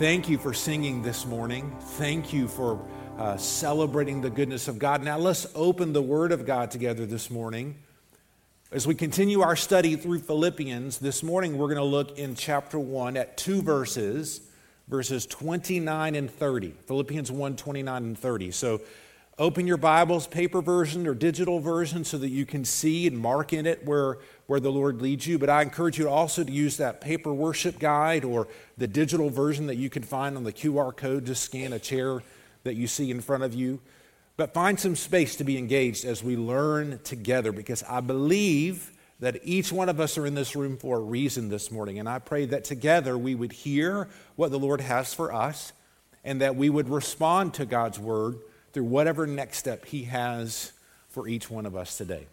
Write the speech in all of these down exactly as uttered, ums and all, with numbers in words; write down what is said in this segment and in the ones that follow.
Thank you for singing this morning. Thank you for uh, celebrating the goodness of God. Now let's open the Word of God together this morning. As we continue our study through Philippians, this morning we're going to look in chapter one at two verses, verses twenty-nine and thirty. Philippians one, twenty-nine and thirty. So open your Bibles, paper version or digital version, so that you can see and mark in it where, where the Lord leads you. But I encourage you also to use that paper worship guide or the digital version that you can find on the Q R code. Just scan a chair that you see in front of you. But find some space to be engaged as we learn together, because I believe that each one of us are in this room for a reason this morning. And I pray that together we would hear what the Lord has for us and that we would respond to God's word through whatever next step he has for each one of us today.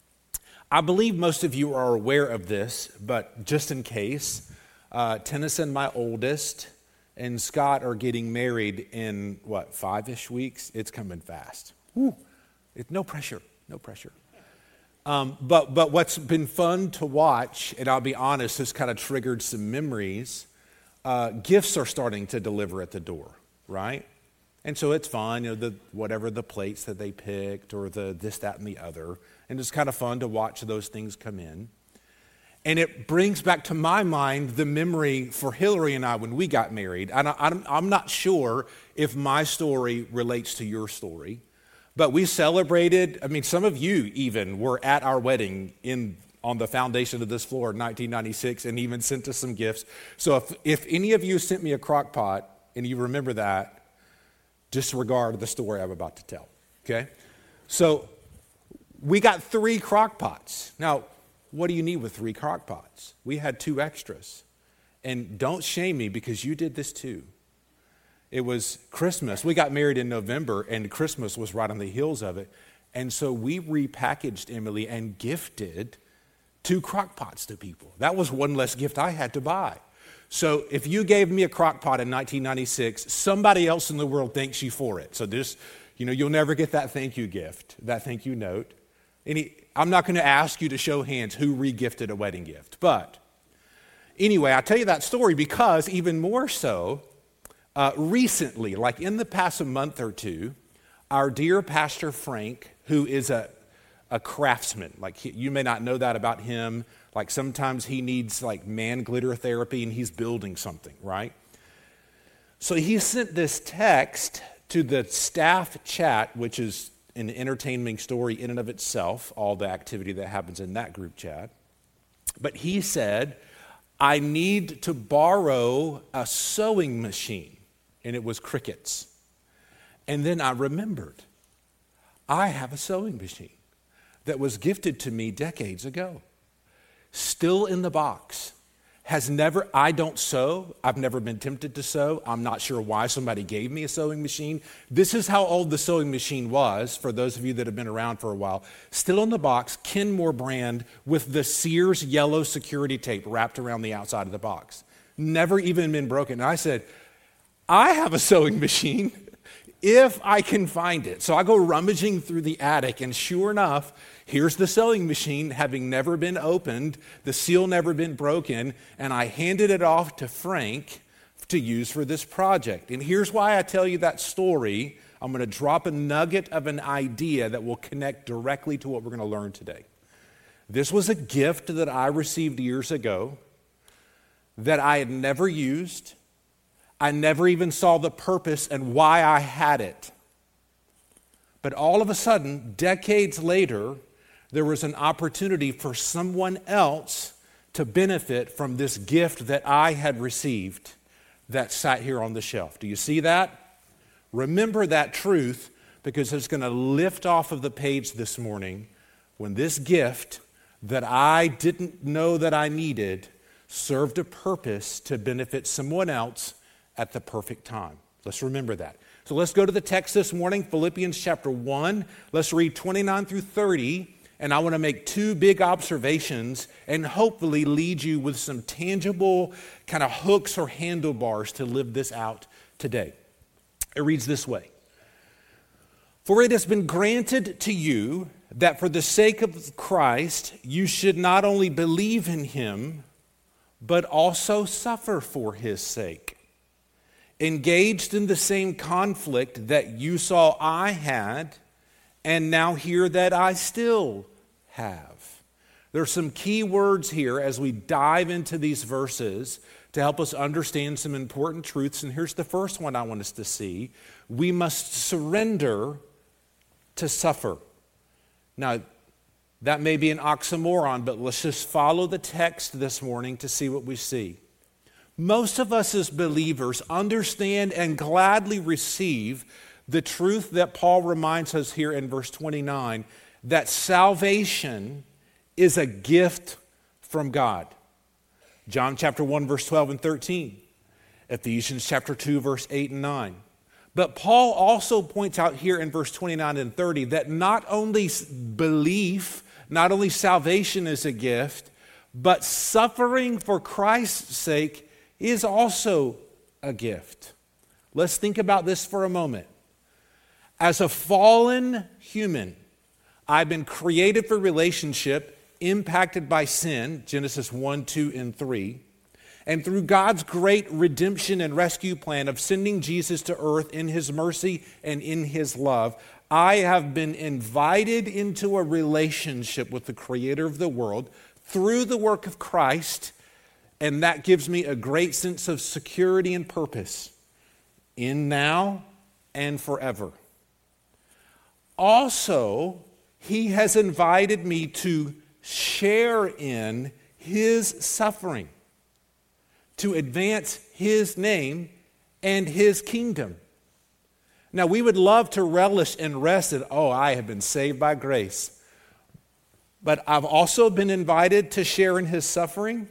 I believe most of you are aware of this, but just in case, uh, Tennyson, my oldest, and Scott are getting married in, what, five-ish weeks? It's coming fast. Woo. It, no pressure, no pressure. Um, but, but what's been fun to watch, and I'll be honest, has kind of triggered some memories. Uh, gifts are starting to deliver at the door, right? And so it's fun, you know, the whatever the plates that they picked or the this, that, and the other. And it's kind of fun to watch those things come in. And it brings back to my mind the memory for Hillary and I when we got married. And I, I'm, I'm not sure if my story relates to your story, but we celebrated. I mean, some of you even were at our wedding in on the foundation of this floor in nineteen ninety-six and even sent us some gifts. So if, if any of you sent me a crock pot and you remember that, disregard the story I'm about to tell, okay? So we got three crock pots. Now, what do you need with three crock pots? We had two extras. And don't shame me because you did this too. It was Christmas. We got married in November and Christmas was right on the heels of it. And so we repackaged, Emily, and gifted two crock pots to people. That was one less gift I had to buy. So if you gave me a crock pot in nineteen ninety-six, somebody else in the world thanks you for it. So this, you know, you'll never get that thank you gift, that thank you note. Any, I'm not going to ask you to show hands who re-gifted a wedding gift. But anyway, I tell you that story because even more so, uh, recently, like in the past month or two, our dear Pastor Frank, who is a, a craftsman, like he, you may not know that about him. Like sometimes he needs like man glitter therapy and he's building something, right? So he sent this text to the staff chat, which is an entertaining story in and of itself, all the activity that happens in that group chat. But he said, I need to borrow a sewing machine. And it was crickets. And then I remembered, I have a sewing machine that was gifted to me decades ago. Still in the box, has never, I don't sew, I've never been tempted to sew, I'm not sure why somebody gave me a sewing machine. This is how old the sewing machine was, for those of you that have been around for a while. Still in the box, Kenmore brand with the Sears yellow security tape wrapped around the outside of the box. Never even been broken. And I said, I have a sewing machine if I can find it. So I go rummaging through the attic, and sure enough, here's the sewing machine having never been opened, the seal never been broken, and I handed it off to Frank to use for this project. And here's why I tell you that story. I'm going to drop a nugget of an idea that will connect directly to what we're going to learn today. This was a gift that I received years ago that I had never used. I never even saw the purpose and why I had it. But all of a sudden, decades later, there was an opportunity for someone else to benefit from this gift that I had received that sat here on the shelf. Do you see that? Remember that truth, because it's going to lift off of the page this morning when this gift that I didn't know that I needed served a purpose to benefit someone else at the perfect time. Let's remember that. So let's go to the text this morning, Philippians chapter one. Let's read twenty-nine through thirty. And I want to make two big observations and hopefully lead you with some tangible kind of hooks or handlebars to live this out today. It reads this way. For it has been granted to you that for the sake of Christ, you should not only believe in him, but also suffer for his sake, engaged in the same conflict that you saw I had, and now hear that I still have. There are some key words here as we dive into these verses to help us understand some important truths. And here's the first one I want us to see. We must surrender to suffer. Now, that may be an oxymoron, but let's just follow the text this morning to see what we see. Most of us as believers understand and gladly receive the truth that Paul reminds us here in verse twenty-nine, that salvation is a gift from God. John chapter one, verse twelve and thirteen. Ephesians chapter two, verse eight and nine. But Paul also points out here in verse twenty-nine and thirty that not only belief, not only salvation is a gift, but suffering for Christ's sake is also a gift. Let's think about this for a moment. As a fallen human, I've been created for relationship, impacted by sin, Genesis one, two, and three. And through God's great redemption and rescue plan of sending Jesus to earth in his mercy and in his love, I have been invited into a relationship with the creator of the world through the work of Christ, and that gives me a great sense of security and purpose in now and forever. Also, he has invited me to share in his suffering, to advance his name and his kingdom. Now, we would love to relish and rest in, oh, I have been saved by grace. But I've also been invited to share in his suffering.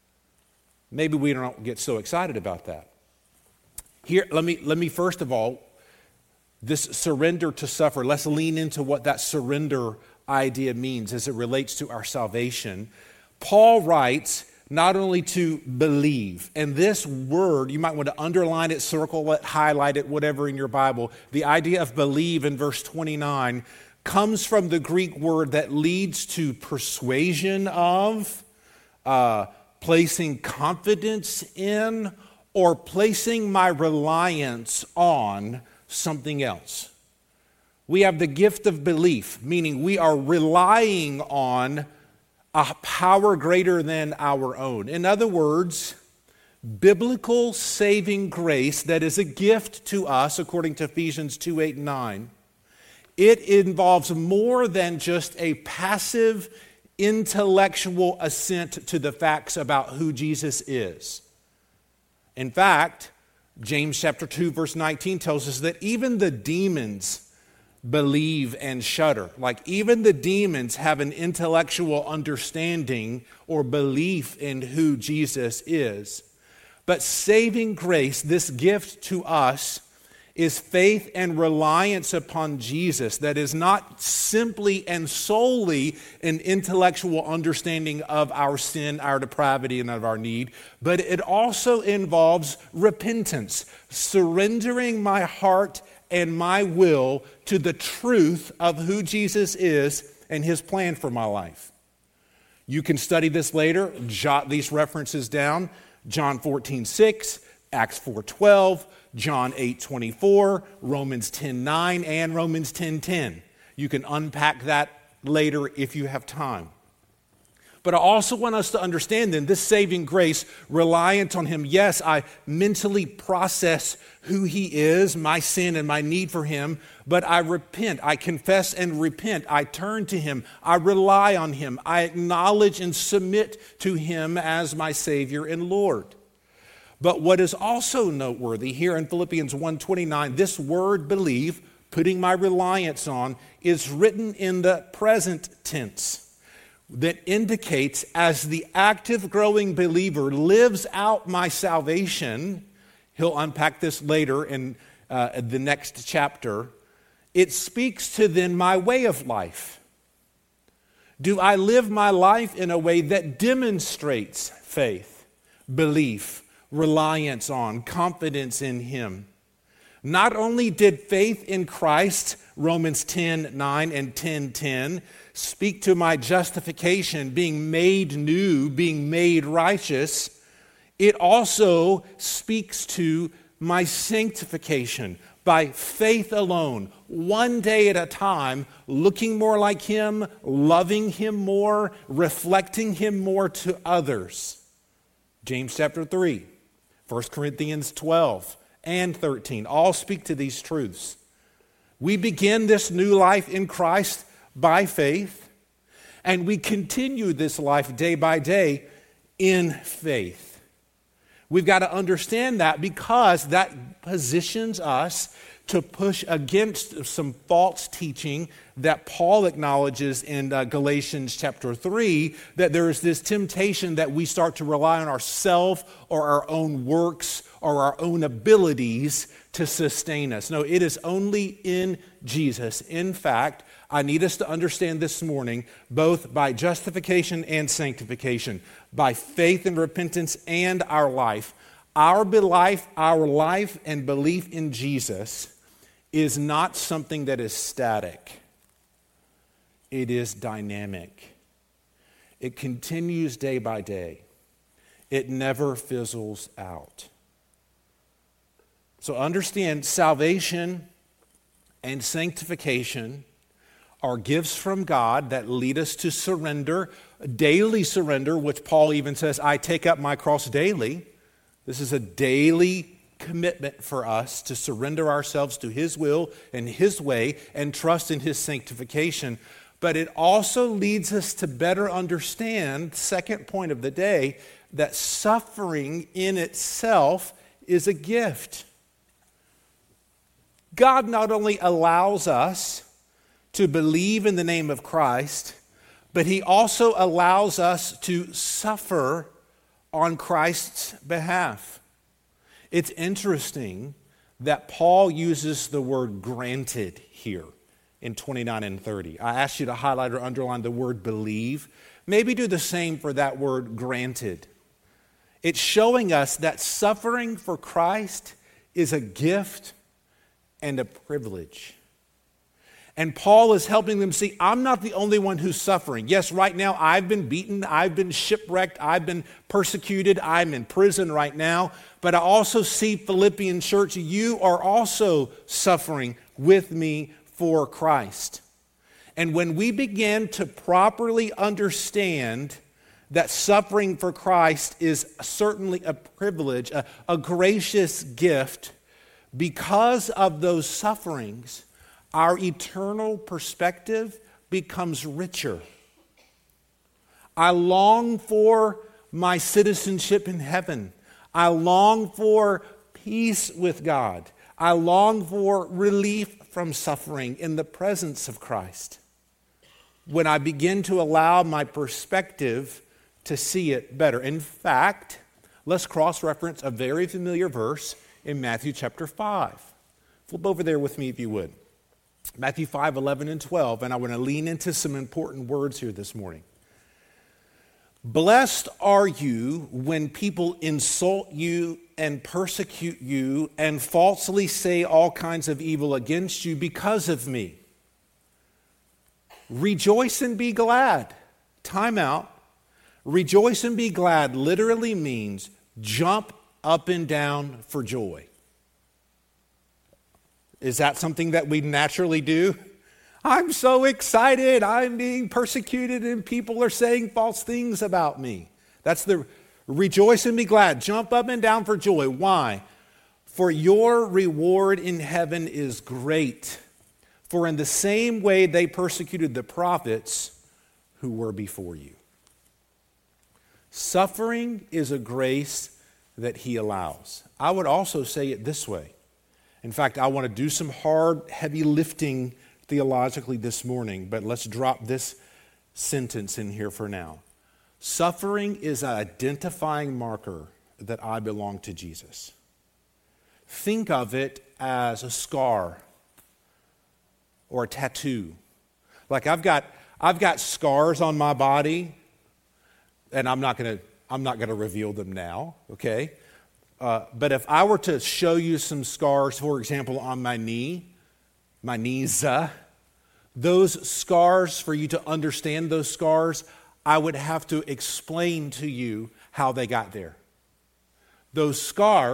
Maybe we don't get so excited about that. Here, let me, let me first of all, this surrender to suffer, let's lean into what that surrender idea means as it relates to our salvation. Paul writes not only to believe, and this word, you might want to underline it, circle it, highlight it, whatever in your Bible. The idea of believe in verse twenty-nine comes from the Greek word that leads to persuasion of, uh, placing confidence in, or placing my reliance on something else. We have the gift of belief, meaning we are relying on a power greater than our own. In other words, biblical saving grace that is a gift to us, according to Ephesians two, eight, and nine, it involves more than just a passive intellectual assent to the facts about who Jesus is. In fact, James chapter two, verse nineteen tells us that even the demons believe and shudder. Like even the demons have an intellectual understanding or belief in who Jesus is. But saving grace, this gift to us, is faith and reliance upon Jesus that is not simply and solely an intellectual understanding of our sin, our depravity, and of our need, but it also involves repentance, surrendering my heart and my will to the truth of who Jesus is and his plan for my life. You can study this later, jot these references down. John fourteen, six, Acts four, twelve, John eight, twenty-four, Romans ten, nine, and Romans ten, ten. You can unpack that later if you have time. But I also want us to understand then this saving grace, reliant on him. Yes, I mentally process who he is, my sin and my need for him, but I repent. I confess and repent. I turn to him. I rely on him. I acknowledge and submit to him as my Savior and Lord. But what is also noteworthy here in Philippians one twenty-nine, this word believe, putting my reliance on, is written in the present tense. That indicates as the active growing believer lives out my salvation, he'll unpack this later in uh, the next chapter, it speaks to then my way of life. Do I live my life in a way that demonstrates faith, belief, reliance on, confidence in him? Not only did faith in Christ, Romans ten, nine and ten, ten, speak to my justification, being made new, being made righteous, it also speaks to my sanctification by faith alone, one day at a time, looking more like him, loving him more, reflecting him more to others. James chapter three, First Corinthians twelve and thirteen all speak to these truths. We begin this new life in Christ by faith, and we continue this life day by day in faith. We've got to understand that because that positions us to push against some false teaching that Paul acknowledges in uh, Galatians chapter three, that there is this temptation that we start to rely on ourselves or our own works or our own abilities to sustain us. No, it is only in Jesus. In fact, I need us to understand this morning, both by justification and sanctification, by faith and repentance and our life, our life, our life and belief in Jesus is not something that is static. It is dynamic. It continues day by day. It never fizzles out. So understand, salvation and sanctification are gifts from God that lead us to surrender, daily surrender, which Paul even says, I take up my cross daily. This is a daily commitment for us to surrender ourselves to his will and his way and trust in his sanctification. But it also leads us to better understand, second point of the day, that suffering in itself is a gift. God not only allows us to believe in the name of Christ, but he also allows us to suffer on Christ's behalf. It's interesting that Paul uses the word granted here in twenty-nine and thirty. I asked you to highlight or underline the word believe. Maybe do the same for that word granted. It's showing us that suffering for Christ is a gift and a privilege. And Paul is helping them see, I'm not the only one who's suffering. Yes, right now I've been beaten, I've been shipwrecked, I've been persecuted, I'm in prison right now. But I also see, Philippian church, you are also suffering with me for Christ. And when we begin to properly understand that suffering for Christ is certainly a privilege, a, a gracious gift, because of those sufferings, our eternal perspective becomes richer. I long for my citizenship in heaven. I long for peace with God. I long for relief from suffering in the presence of Christ. When I begin to allow my perspective to see it better. In fact, let's cross-reference a very familiar verse in Matthew chapter five. Flip over there with me if you would. Matthew five, eleven, and twelve, and I want to lean into some important words here this morning. Blessed are you when people insult you and persecute you and falsely say all kinds of evil against you because of me. Rejoice and be glad. Time out. Rejoice and be glad literally means jump up and down for joy. Is that something that we naturally do? I'm so excited. I'm being persecuted and people are saying false things about me. That's the rejoice and be glad. Jump up and down for joy. Why? For your reward in heaven is great. For in the same way they persecuted the prophets who were before you. Suffering is a grace that he allows. I would also say it this way. In fact, I want to do some hard, heavy lifting theologically this morning, but let's drop this sentence in here for now. Suffering is an identifying marker that I belong to Jesus. Think of it as a scar or a tattoo. Like I've got, I've got scars on my body, and I'm not going to, I'm not going to reveal them now, okay? Uh, but if I were to show you some scars, for example, on my knee, my knees, uh, those scars, for you to understand those scars, I would have to explain to you how they got there. Those scars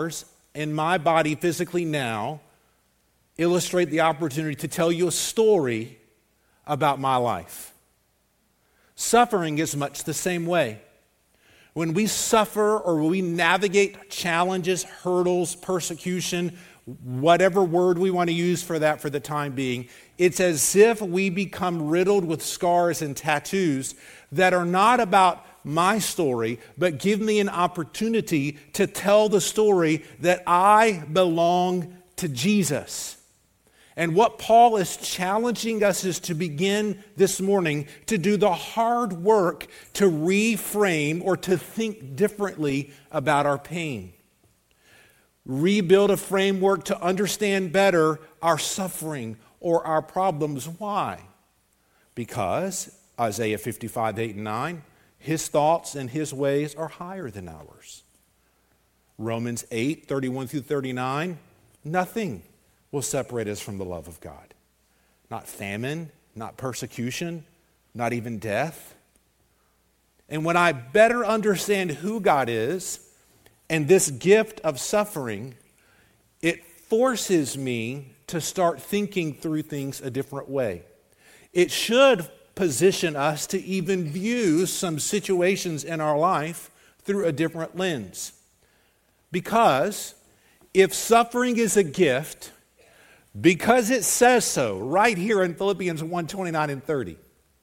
in my body physically now illustrate the opportunity to tell you a story about my life. Suffering is much the same way. When we suffer or when we navigate challenges, hurdles, persecution, whatever word we want to use for that for the time being, it's as if we become riddled with scars and tattoos that are not about my story, but give me an opportunity to tell the story that I belong to Jesus. And what Paul is challenging us is to begin this morning to do the hard work to reframe or to think differently about our pain. Rebuild a framework to understand better our suffering or our problems. Why? Because Isaiah fifty-five, eight and nine, his thoughts and his ways are higher than ours. Romans eight, thirty-one through thirty-nine, nothing will separate us from the love of God. Not famine, not persecution, not even death. And when I better understand who God is and this gift of suffering, it forces me to start thinking through things a different way. It should position us to even view some situations in our life through a different lens. Because if suffering is a gift, because it says so right here in Philippians one, twenty-nine and thirty.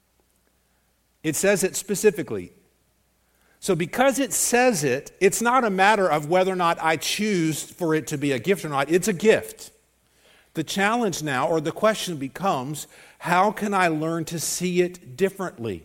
It says it specifically. So because it says it, it's not a matter of whether or not I choose for it to be a gift or not. It's a gift. The challenge now, or the question becomes, how can I learn to see it differently?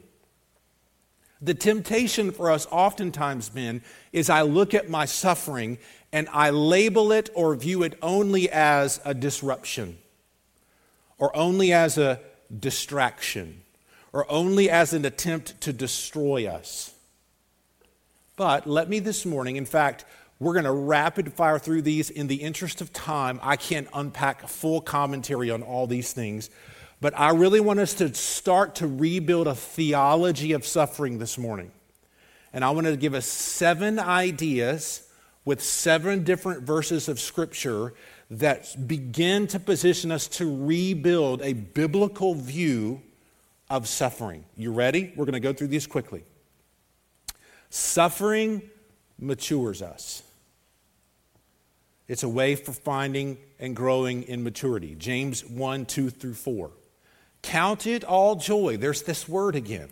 The temptation for us oftentimes, men, is I look at my suffering and I label it or view it only as a disruption, or only as a distraction, or only as an attempt to destroy us. But let me this morning, in fact, we're going to rapid fire through these in the interest of time. I can't unpack full commentary on all these things, but I really want us to start to rebuild a theology of suffering this morning. And I want to give us seven ideas with seven different verses of Scripture that begin to position us to rebuild a biblical view of suffering. You ready? We're going to go through these quickly. Suffering matures us. It's a way for finding and growing in maturity. James one, two through four. Count it all joy. There's this word again.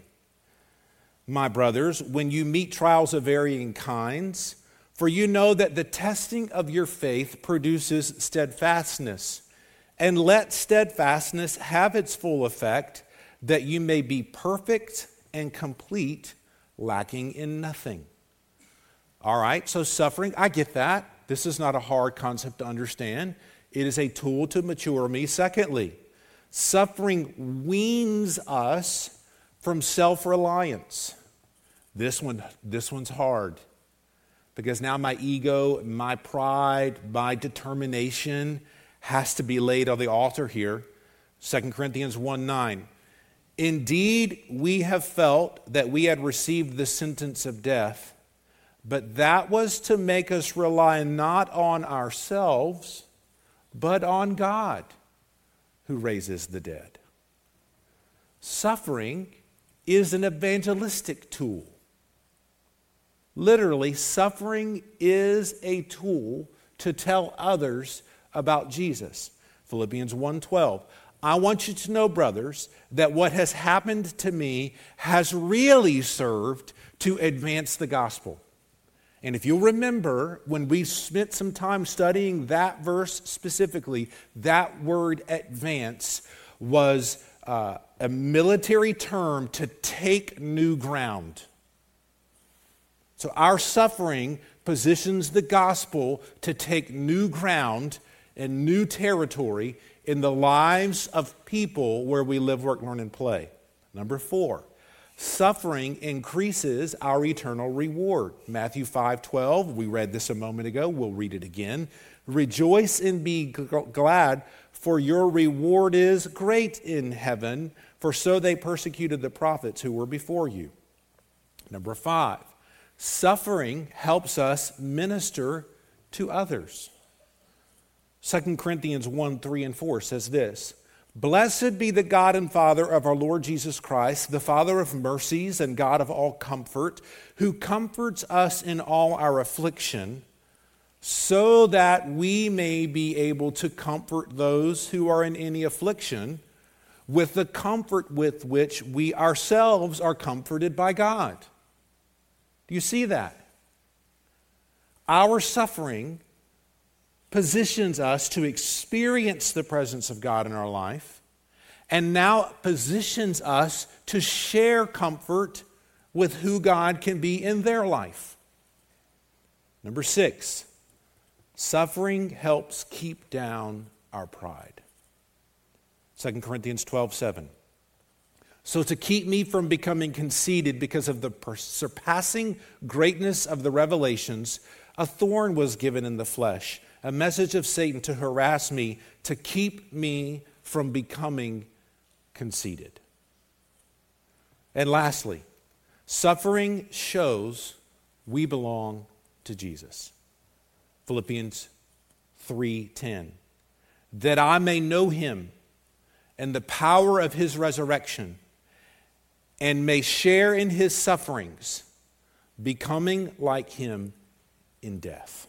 My brothers, when you meet trials of varying kinds, for you know that the testing of your faith produces steadfastness. And let steadfastness have its full effect, that you may be perfect and complete, lacking in nothing. All right, so suffering, I get that. This is not a hard concept to understand. It is a tool to mature me. Secondly, suffering weans us from self-reliance. This one, this one's hard. Because now my ego, my pride, my determination has to be laid on the altar here. Second Corinthians one nine. Indeed, we have felt that we had received the sentence of death, but that was to make us rely not on ourselves, but on God, who raises the dead. Suffering is an evangelistic tool. Literally, suffering is a tool to tell others about Jesus. Philippians one twelve. I want you to know, brothers, that what has happened to me has really served to advance the gospel. And if you'll remember, when we spent some time studying that verse specifically, that word advance was uh, a military term to take new ground. So our suffering positions the gospel to take new ground and new territory in the lives of people where we live, work, learn, and play. Number four, suffering increases our eternal reward. Matthew five twelve, we read this a moment ago. We'll read it again. Rejoice and be glad, for your reward is great in heaven, for so they persecuted the prophets who were before you. Number five, suffering helps us minister to others. Second Corinthians one, three, and four says this, "Blessed be the God and Father of our Lord Jesus Christ, the Father of mercies and God of all comfort, who comforts us in all our affliction, so that we may be able to comfort those who are in any affliction with the comfort with which we ourselves are comforted by God." Do you see that? Our suffering positions us to experience the presence of God in our life, and now positions us to share comfort with who God can be in their life. Number six, suffering helps keep down our pride. Second Corinthians twelve, seven. "So to keep me from becoming conceited because of the surpassing greatness of the revelations, a thorn was given in the flesh, a message of Satan to harass me, to keep me from becoming conceited." And lastly, suffering shows we belong to Jesus. Philippians three ten. "That I may know him and the power of his resurrection, and may share in his sufferings, becoming like him in death."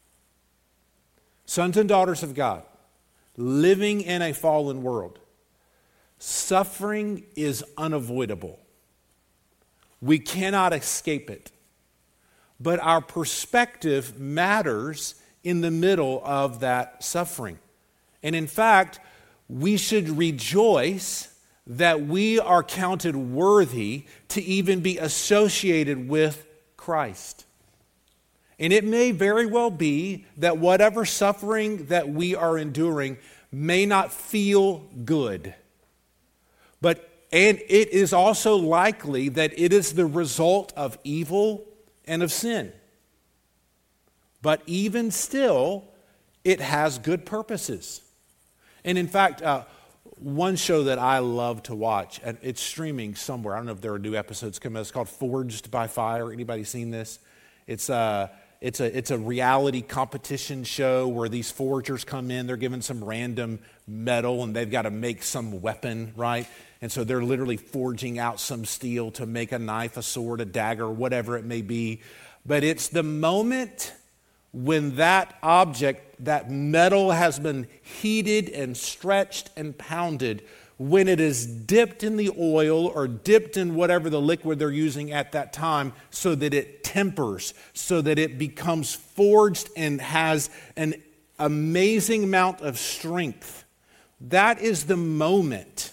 Sons and daughters of God, living in a fallen world, suffering is unavoidable. We cannot escape it. But our perspective matters in the middle of that suffering. And in fact, we should rejoice that we are counted worthy to even be associated with Christ. And it may very well be that whatever suffering that we are enduring may not feel good. But, and it is also likely that it is the result of evil and of sin. But even still, it has good purposes. And in fact, uh, one show that I love to watch, and it's streaming somewhere. I don't know if there are new episodes coming out. It's called Forged by Fire. Anybody seen this? It's a, it's a, it's a reality competition show where these forgers come in. They're given some random metal, and they've got to make some weapon, right? And so they're literally forging out some steel to make a knife, a sword, a dagger, whatever it may be. But it's the moment when that object, that metal has been heated and stretched and pounded, when it is dipped in the oil or dipped in whatever the liquid they're using at that time so that it tempers, so that it becomes forged and has an amazing amount of strength. That is the moment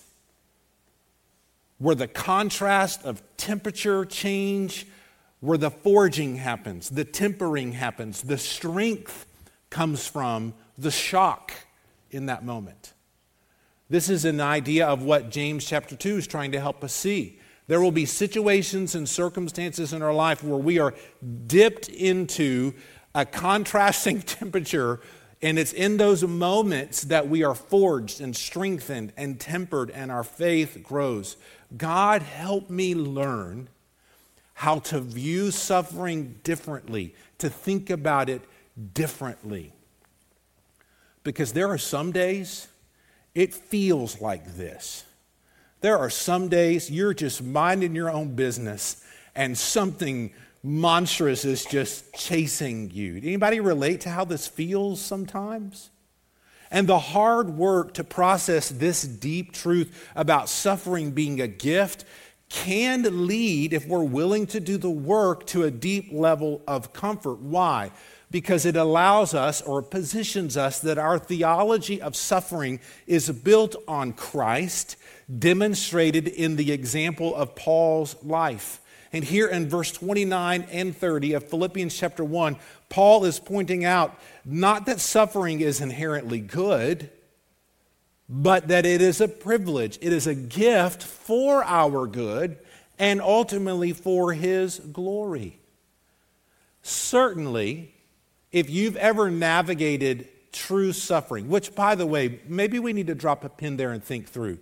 where the contrast of temperature change, where the forging happens, the tempering happens, the strength comes from the shock in that moment. This is an idea of what James chapter two is trying to help us see. There will be situations and circumstances in our life where we are dipped into a contrasting temperature, and it's in those moments that we are forged and strengthened and tempered, and our faith grows. God, help me learn how to view suffering differently, to think about it differently. Because there are some days it feels like this. There are some days you're just minding your own business and something monstrous is just chasing you. Anybody relate to how this feels sometimes? And the hard work to process this deep truth about suffering being a gift can lead, if we're willing to do the work, to a deep level of comfort. Why? Because it allows us or positions us that our theology of suffering is built on Christ, demonstrated in the example of Paul's life. And here in verse twenty-nine and thirty of Philippians chapter one, Paul is pointing out not that suffering is inherently good, but that it is a privilege. It is a gift for our good and ultimately for his glory. Certainly, if you've ever navigated true suffering, which, by the way, maybe we need to drop a pin there and think through.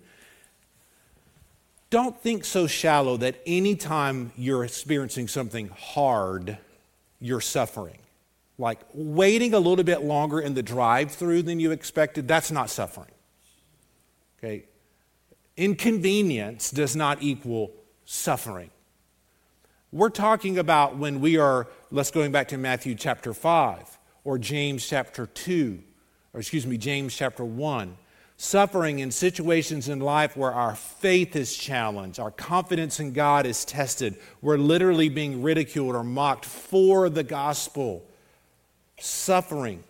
Don't think so shallow that anytime you're experiencing something hard, you're suffering. like waiting a little bit longer in the drive-through than you expected, that's not suffering. Okay? Inconvenience does not equal suffering. We're talking about when we are, let's going back to Matthew chapter five or James chapter two, or excuse me, James chapter one. Suffering in situations in life where our faith is challenged, our confidence in God is tested. We're literally being ridiculed or mocked for the gospel. Suffering.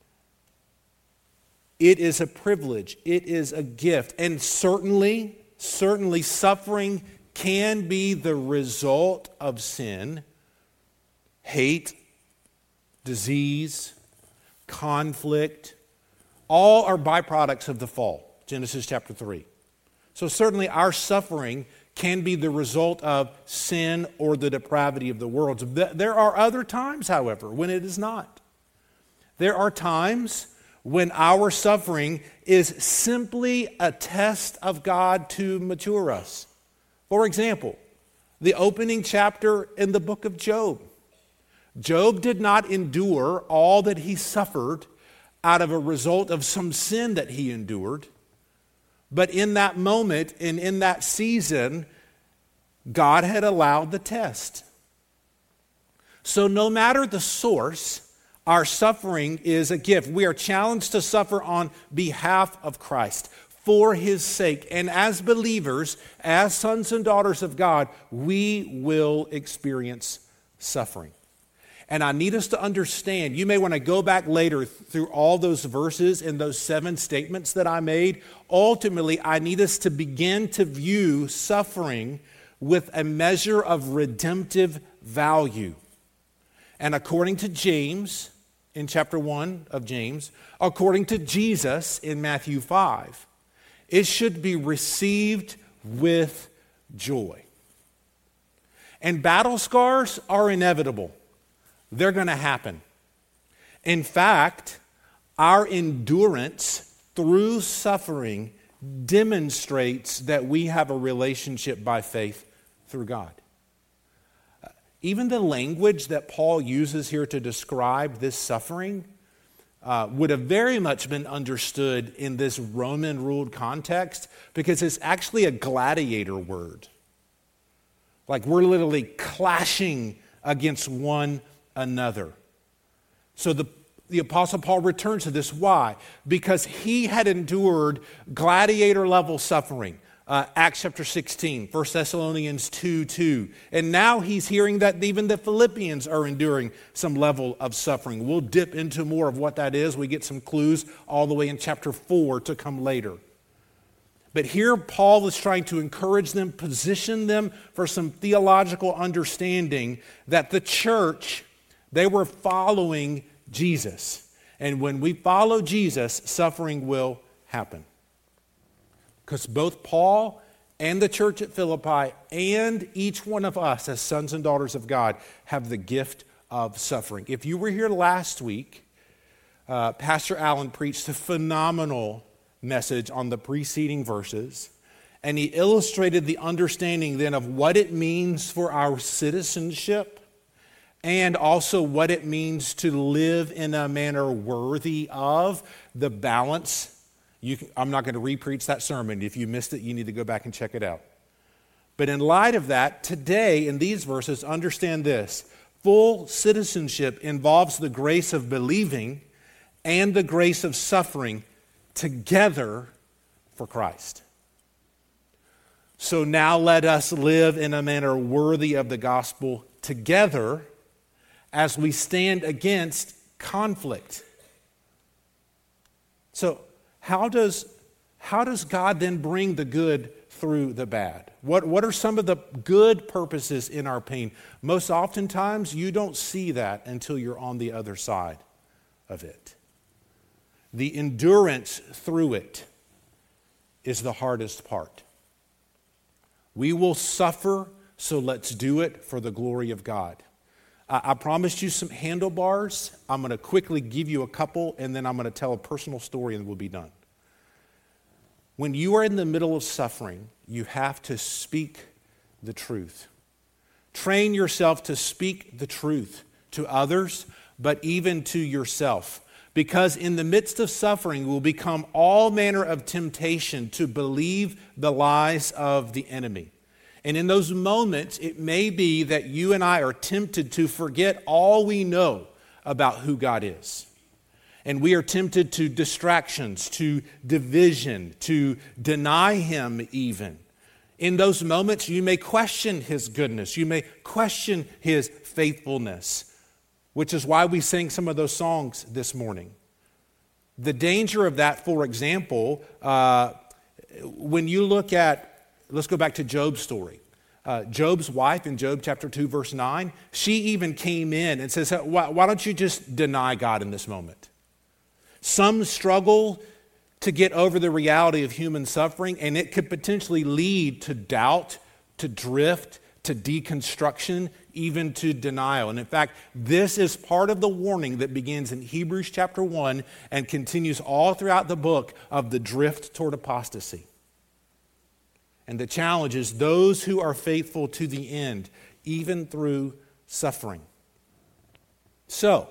It is a privilege. It is a gift. And certainly, certainly suffering can be the result of sin, hate, disease, conflict. All are byproducts of the fall, Genesis chapter three. So certainly our suffering can be the result of sin or the depravity of the world. There are other times, however, when it is not. There are times when our suffering is simply a test of God to mature us. For example, the opening chapter in the book of Job. Job did not endure all that he suffered out of a result of some sin that he endured. But in that moment and in that season, God had allowed the test. So no matter the source, our suffering is a gift. We are challenged to suffer on behalf of Christ, for his sake. And as believers, as sons and daughters of God, we will experience suffering. And I need us to understand, you may want to go back later through all those verses and those seven statements that I made. Ultimately, I need us to begin to view suffering with a measure of redemptive value. And according to James, in chapter one of James, according to Jesus in Matthew five, it should be received with joy. And battle scars are inevitable. They're going to happen. In fact, our endurance through suffering demonstrates that we have a relationship by faith through God. Even the language that Paul uses here to describe this suffering uh, would have very much been understood in this Roman-ruled context because it's actually a gladiator word. Like we're literally clashing against one another. So the, the Apostle Paul returns to this. Why? Because he had endured gladiator-level suffering. Uh, Acts chapter sixteen, First Thessalonians two two. And now he's hearing that even the Philippians are enduring some level of suffering. We'll dip into more of what that is. We get some clues all the way in chapter four to come later. But here Paul is trying to encourage them, position them for some theological understanding that the church, they were following Jesus. And when we follow Jesus, suffering will happen. Because both Paul and the church at Philippi and each one of us as sons and daughters of God have the gift of suffering. If you were here last week, uh, Pastor Allen preached a phenomenal message on the preceding verses, and he illustrated the understanding then of what it means for our citizenship and also what it means to live in a manner worthy of the balance. You can, I'm not going to re-preach that sermon. If you missed it, you need to go back and check it out. But in light of that, today in these verses, understand this. Full citizenship involves the grace of believing and the grace of suffering together for Christ. So now let us live in a manner worthy of the gospel together as we stand against conflict. So how does, how does God then bring the good through the bad? What, what are some of the good purposes in our pain? Most oftentimes, you don't see that until you're on the other side of it. The endurance through it is the hardest part. We will suffer, so let's do it for the glory of God. I, I promised you some handlebars. I'm going to quickly give you a couple, and then I'm going to tell a personal story, and we'll be done. When you are in the middle of suffering, you have to speak the truth. Train yourself to speak the truth to others, but even to yourself. Because in the midst of suffering will become all manner of temptation to believe the lies of the enemy. And in those moments, it may be that you and I are tempted to forget all we know about who God is. And we are tempted to distractions, to division, to deny Him even. In those moments, you may question His goodness. You may question His faithfulness, which is why we sang some of those songs this morning. The danger of that, for example, uh, when you look at, let's go back to Job's story. Uh, Job's wife in Job chapter two, verse nine, she even came in and says, why, why don't you just deny God in this moment? Some struggle to get over the reality of human suffering, and it could potentially lead to doubt, to drift, to deconstruction, even to denial. And in fact, this is part of the warning that begins in Hebrews chapter one and continues all throughout the book of the drift toward apostasy. And the challenge is those who are faithful to the end, even through suffering. So,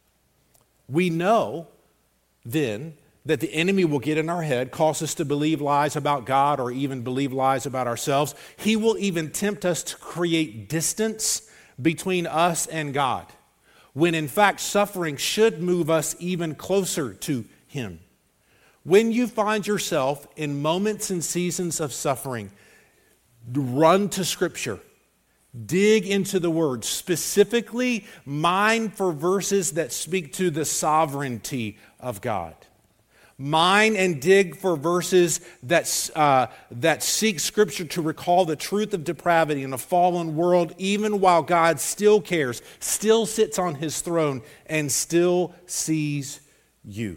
we know then that the enemy will get in our head, cause us to believe lies about God or even believe lies about ourselves. He will even tempt us to create distance between us and God, when in fact suffering should move us even closer to Him. When you find yourself in moments and seasons of suffering, run to Scripture. Dig into the Word. Specifically, mine for verses that speak to the sovereignty of God. Mine and dig for verses that, uh, that seek Scripture to recall the truth of depravity in a fallen world, even while God still cares, still sits on His throne, and still sees you.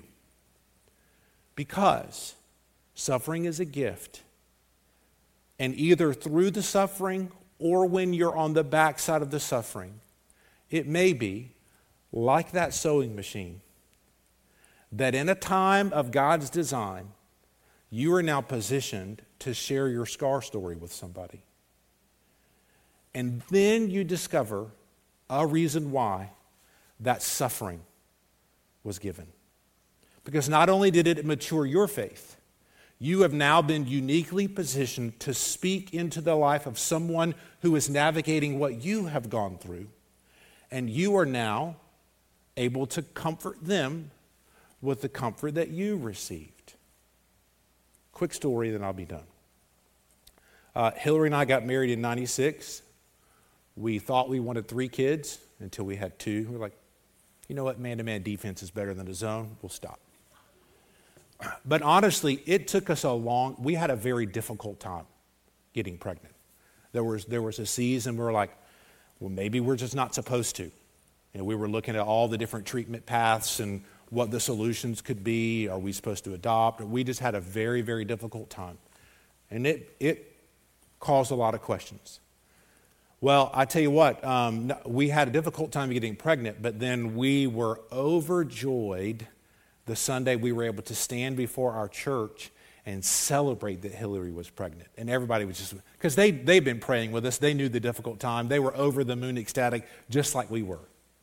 Because suffering is a gift. And either through the suffering or when you're on the backside of the suffering, it may be like that sewing machine, that in a time of God's design, you are now positioned to share your scar story with somebody. And then you discover a reason why that suffering was given. Because not only did it mature your faith, you have now been uniquely positioned to speak into the life of someone who is navigating what you have gone through. And you are now able to comfort them with the comfort that you received. Quick story, then I'll be done. Uh, Hillary and I got married in ninety-six. We thought we wanted three kids until we had two. We were like, you know what, man-to-man defense is better than a zone. We'll stop. But honestly, it took us a long, we had a very difficult time getting pregnant. There was, there was a season we were like, well, maybe we're just not supposed to. And we were looking at all the different treatment paths and what the solutions could be. Are we supposed to adopt? We just had a very, very difficult time. And it it caused a lot of questions. Well, I tell you what, um, we had a difficult time getting pregnant, but then we were overjoyed the Sunday we were able to stand before our church and celebrate that Hillary was pregnant. And everybody was just, because they, they'd been praying with us. They knew the difficult time. They were over the moon ecstatic, just like we were.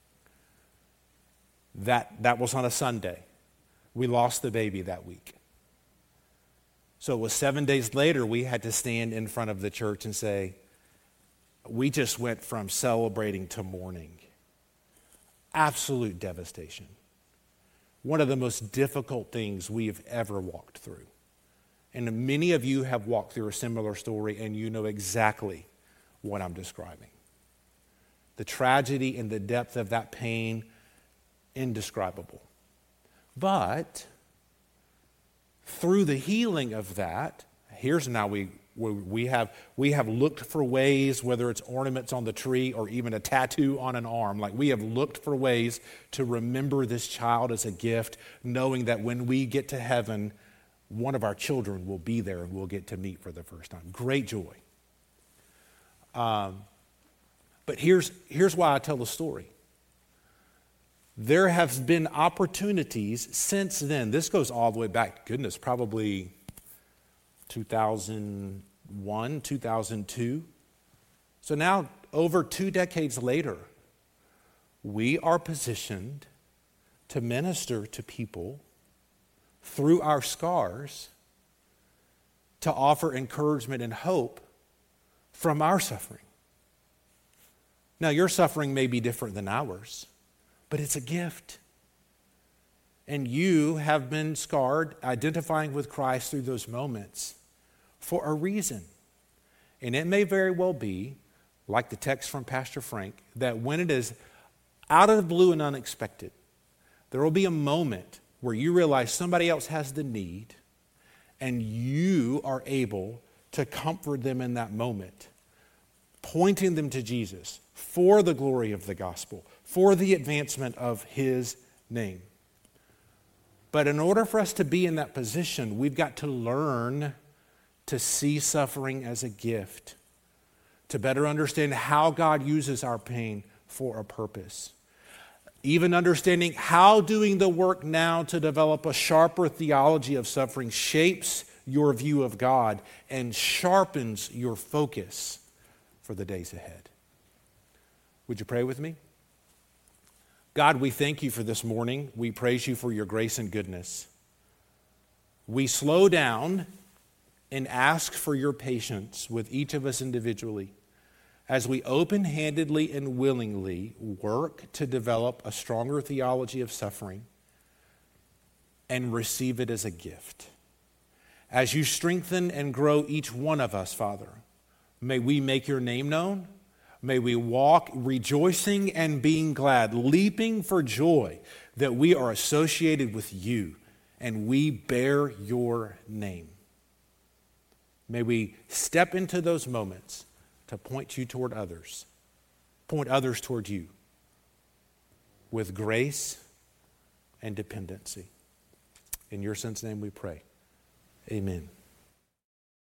That, that was on a Sunday. We lost the baby that week. So it was seven days later we had to stand in front of the church and say, we just went from celebrating to mourning. Absolute devastation. One of the most difficult things we have ever walked through. And many of you have walked through a similar story, and you know exactly what I'm describing. The tragedy and the depth of that pain, indescribable. But through the healing of that, here's now we we have we have looked for ways, whether it's ornaments on the tree or even a tattoo on an arm, like we have looked for ways to remember this child as a gift, knowing that when we get to heaven, one of our children will be there and we'll get to meet for the first time. Great joy. Um, but here's here's why I tell the story. There have been opportunities since then. This goes all the way back, goodness, probably two thousand one, two thousand two. So now, over two decades later, we are positioned to minister to people through our scars, to offer encouragement and hope from our suffering. Now, your suffering may be different than ours, but it's a gift. And you have been scarred, identifying with Christ through those moments for a reason. And it may very well be, like the text from Pastor Frank, that when it is out of the blue and unexpected, there will be a moment where you realize somebody else has the need and you are able to comfort them in that moment, pointing them to Jesus for the glory of the gospel, for the advancement of His name. But in order for us to be in that position, we've got to learn to see suffering as a gift, to better understand how God uses our pain for a purpose. Even understanding how doing the work now to develop a sharper theology of suffering shapes your view of God and sharpens your focus for the days ahead. Would you pray with me? God, we thank you for this morning. We praise you for your grace and goodness. We slow down and ask for your patience with each of us individually as we open-handedly and willingly work to develop a stronger theology of suffering and receive it as a gift. As you strengthen and grow each one of us, Father, may we make your name known. May we walk rejoicing and being glad, leaping for joy that we are associated with you and we bear your name. May we step into those moments to point you toward others, point others toward you with grace and dependency. In your Son's name we pray. Amen.